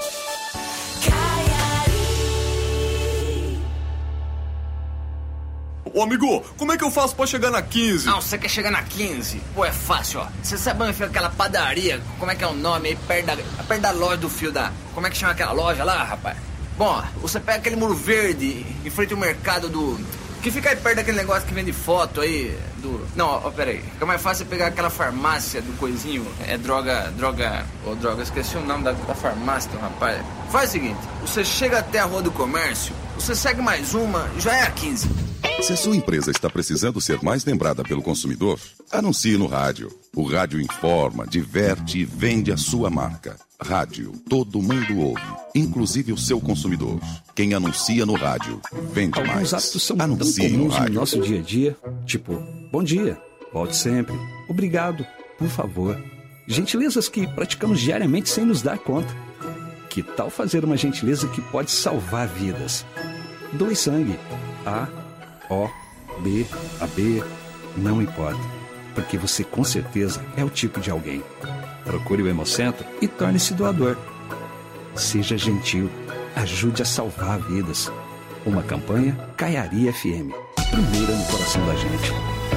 Ô amigo, como é que eu faço pra chegar na 15? Não, você quer chegar na 15? Pô, é fácil, ó. Você sabe onde fica aquela padaria, como é que é o nome aí, perto da loja do fio da... Como é que chama aquela loja lá, rapaz? Bom, você pega aquele muro verde em frente ao mercado do Que fica aí perto daquele negócio que vende foto aí do... Não, ó, pera aí. Fica mais fácil pegar aquela farmácia do coisinho. É droga... Esqueci o nome da farmácia do rapaz. Faz o seguinte. Você chega até a Rua do Comércio. Você segue mais uma, já é a 15. Se a sua empresa está precisando ser mais lembrada pelo consumidor, anuncie no rádio. O rádio informa, diverte e vende a sua marca. Rádio, todo mundo ouve, inclusive o seu consumidor. Quem anuncia no rádio, vende mais. Alguns hábitos são tão Anuncie comuns no no nosso dia a dia, tipo, bom dia, volte sempre, obrigado, por favor. Gentilezas que praticamos diariamente sem nos dar conta. Que tal fazer uma gentileza que pode salvar vidas? Doe sangue. A, O, B, AB, não importa. Porque você com certeza é o tipo de alguém. Procure o Hemocentro e torne-se doador. Seja gentil, ajude a salvar vidas. Uma campanha Caiari FM, a primeira no coração da gente.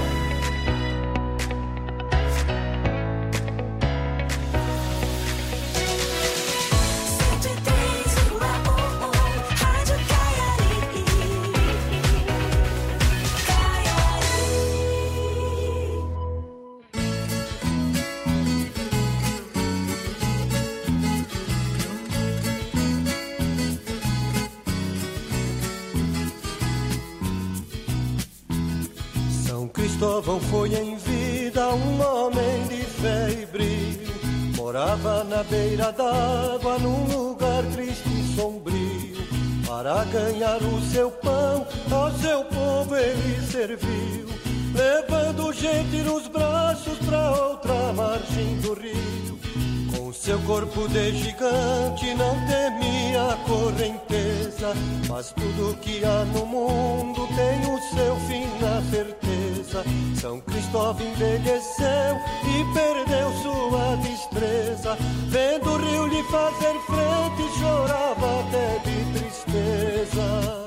Cristóvão foi em vida um homem de fé e brio. Morava na beira d'água num lugar triste e sombrio. Para ganhar o seu pão, ao seu povo ele serviu, levando gente nos braços pra outra margem do rio. Com seu corpo de gigante não temia a correnteza, mas tudo que há no mundo tem o seu fim na certeza. São Cristóvão envelheceu e perdeu sua destreza, vendo o rio lhe fazer frente, chorava até de tristeza.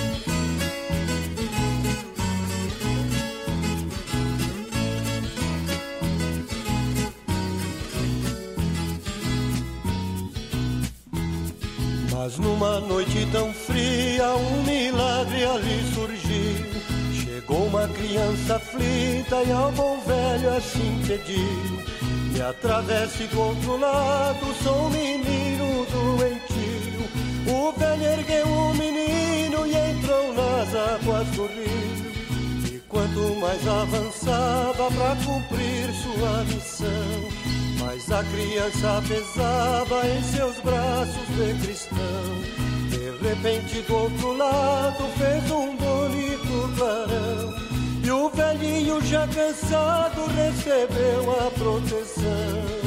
Mas numa noite tão fria um milagre ali surgiu. Chegou uma criança aflita e ao bom velho assim pediu: me atravesse do outro lado, sou um menino doentio. O velho ergueu o menino e entrou nas águas do rio. E quanto mais avançava pra cumprir sua missão, mas a criança pesava em seus braços de cristão. De repente do outro lado fez um bonito clarão, e o velhinho já cansado recebeu a proteção.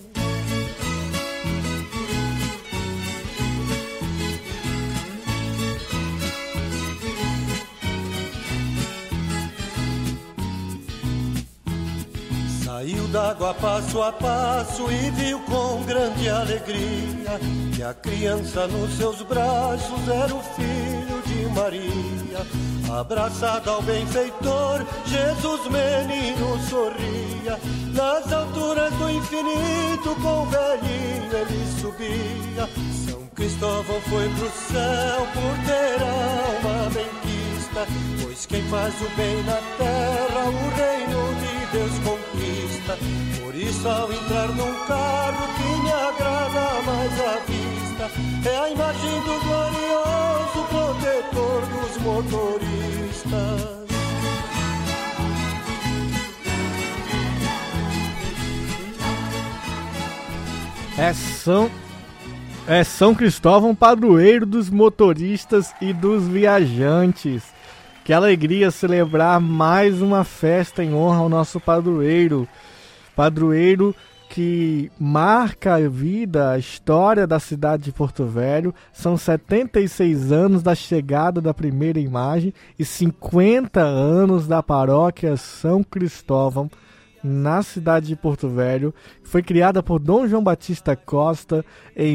Saiu d'água passo a passo e viu com grande alegria que a criança nos seus braços era o filho de Maria. Abraçado ao benfeitor, Jesus menino sorria. Nas alturas do infinito com o velhinho ele subia. São Cristóvão foi pro céu por ter a alma benquista, pois quem faz o bem na terra o reino de Deus conquista. Por isso ao entrar num carro que me agrada mais à vista, é a imagem do glorioso protetor dos motoristas. É São Cristóvão, padroeiro dos motoristas e dos viajantes. Que alegria celebrar mais uma festa em honra ao nosso padroeiro. Padroeiro que marca a vida, a história da cidade de Porto Velho. São 76 anos da chegada da primeira imagem e 50 anos da paróquia São Cristóvão na cidade de Porto Velho. Foi criada por Dom João Batista Costa em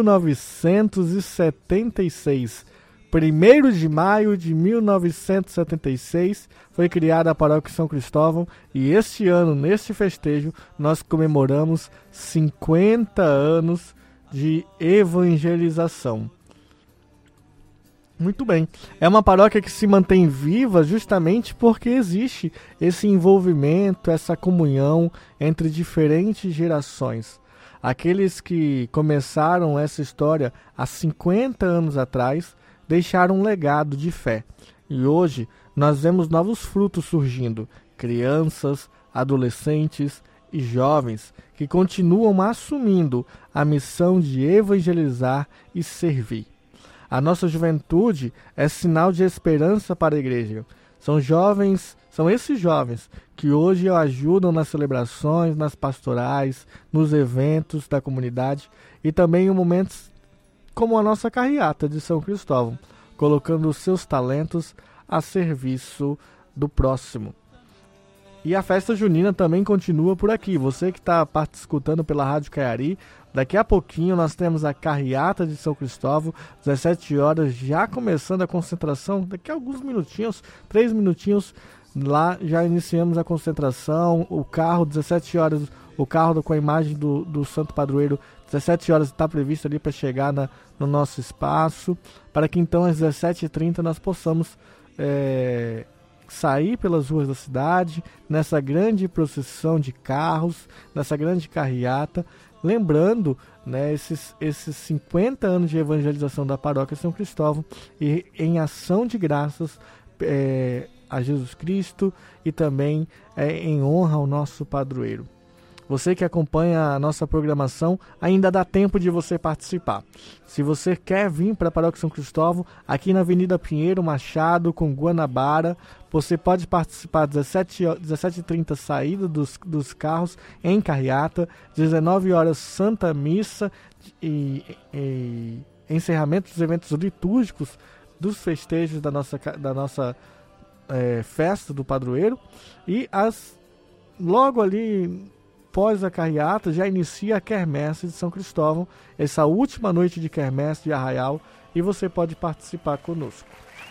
1976. 1º de maio de 1976 foi criada a paróquia São Cristóvão, e este ano, neste festejo, nós comemoramos 50 anos de evangelização. Muito bem. É uma paróquia que se mantém viva justamente porque existe esse envolvimento, essa comunhão entre diferentes gerações. Aqueles que começaram essa história há 50 anos atrás deixaram um legado de fé. E hoje nós vemos novos frutos surgindo. Crianças, adolescentes e jovens que continuam assumindo a missão de evangelizar e servir. A nossa juventude é sinal de esperança para a igreja. São esses jovens que hoje ajudam nas celebrações, nas pastorais, nos eventos da comunidade e também em momentos como a nossa carreata de São Cristóvão, colocando os seus talentos a serviço do próximo. E a festa junina também continua por aqui. Você que está escutando pela Rádio Caiari, daqui a pouquinho nós temos a carreata de São Cristóvão, 17 horas, já começando a concentração. Daqui a alguns minutinhos, 3 minutinhos, lá já iniciamos a concentração. O carro, 17 horas, o carro com a imagem do Santo Padroeiro, 17 horas está previsto ali para chegar no nosso espaço, para que então às 17h30 nós possamos sair pelas ruas da cidade, nessa grande procissão de carros, nessa grande carreata, lembrando, né, esses 50 anos de evangelização da Paróquia São Cristóvão e em ação de graças a Jesus Cristo e também em honra ao nosso padroeiro. Você que acompanha a nossa programação, ainda dá tempo de você participar. Se você quer vir para a Paróquia São Cristóvão, aqui na Avenida Pinheiro Machado, com Guanabara, você pode participar às 17h30, saída dos carros em carreata, 19 horas Santa Missa e encerramento dos eventos litúrgicos dos festejos da nossa festa do padroeiro, e logo ali após a carreata já inicia a quermesse de São Cristóvão, essa última noite de quermesse de Arraial, e você pode participar conosco.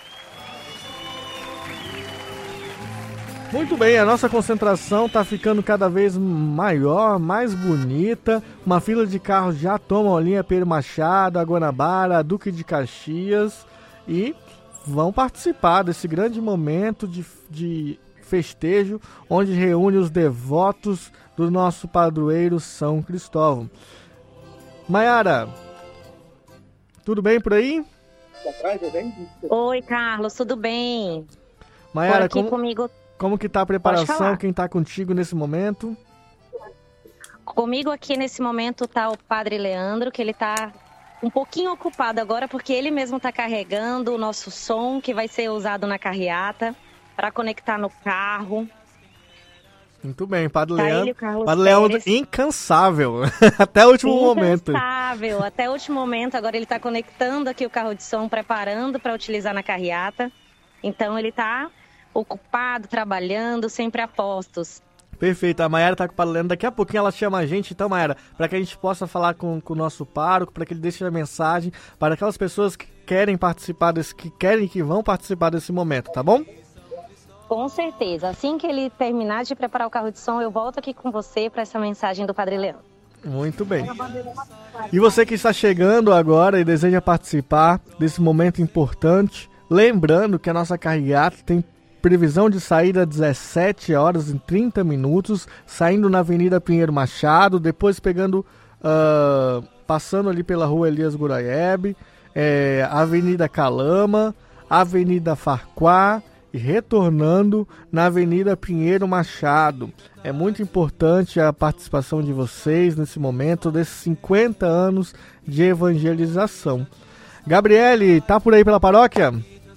Muito bem, a nossa concentração está ficando cada vez maior, mais bonita. Uma fila de carros já toma a linha Pedro Machado, a Guanabara, a Duque de Caxias, e vão participar desse grande momento de festejo, onde reúne os devotos do nosso padroeiro São Cristóvão. Maiara, tudo bem por aí? Oi, Carlos, tudo bem? Maiara, comigo... como que tá a preparação? Quem tá contigo nesse momento? Comigo aqui nesse momento tá o Padre Leandro, que ele tá um pouquinho ocupado agora, porque ele mesmo tá carregando o nosso som, que vai ser usado na carreata, para conectar no carro. Muito bem, Padre Leandro incansável, até o último momento. Incansável, até o último momento. Agora ele está conectando aqui o carro de som, preparando para utilizar na carreata. Então ele está ocupado, trabalhando, sempre a postos. Perfeito, a Maiara está com o Padre Leandro. Daqui a pouquinho ela chama a gente, então, Maiara, para que a gente possa falar com o nosso pároco, para que ele deixe a mensagem para aquelas pessoas que querem participar que vão participar desse momento, tá bom? Com certeza. Assim que ele terminar de preparar o carro de som, eu volto aqui com você para essa mensagem do Padre Leandro. Muito bem. E você que está chegando agora e deseja participar desse momento importante, lembrando que a nossa carreata tem previsão de saída às 17 horas e 30 minutos, saindo na Avenida Pinheiro Machado, depois passando ali pela Rua Elias Guraieb, Avenida Calama, Avenida Farquhar, e retornando na Avenida Pinheiro Machado. É muito importante a participação de vocês nesse momento, desses 50 anos de evangelização. Gabriele, tá por aí pela paróquia?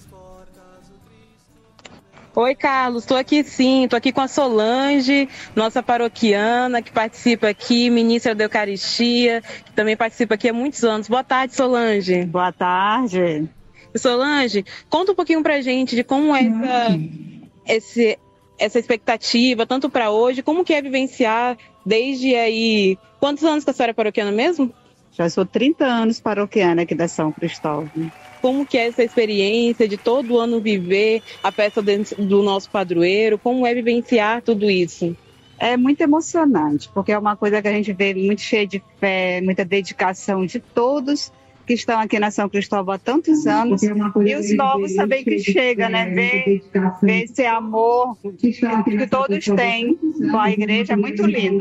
Oi, Carlos, estou aqui sim, estou aqui com a Solange, nossa paroquiana, que participa aqui, ministra da Eucaristia, que também participa aqui há muitos anos. Boa tarde, Solange. Boa tarde. Solange, conta um pouquinho pra gente de como é essa expectativa, tanto para hoje, como que é vivenciar desde aí... Quantos anos que a senhora é paroquiana mesmo? Já sou 30 anos paroquiana aqui da São Cristóvão. Como que é essa experiência de todo ano viver a festa do nosso padroeiro? Como é vivenciar tudo isso? É muito emocionante, porque é uma coisa que a gente vê muito cheia de fé, muita dedicação de todos que estão aqui na São Cristóvão há tantos anos, e os novos também que chegam, né? Ver esse amor que todos têm com a igreja, é muito lindo.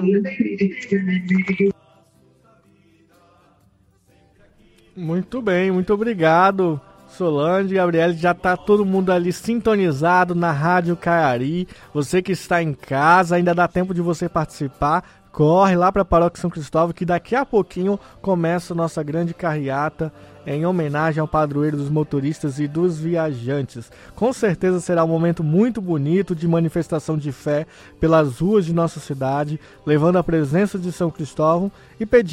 Muito bem, muito obrigado, Solange, Gabriele. Já está todo mundo ali sintonizado na Rádio Caiari. Você que está em casa, ainda dá tempo de você participar. Corre lá para a Paróquia São Cristóvão, que daqui a pouquinho começa a nossa grande carreata em homenagem ao padroeiro dos motoristas e dos viajantes. Com certeza será um momento muito bonito de manifestação de fé pelas ruas de nossa cidade, levando a presença de São Cristóvão e pedindo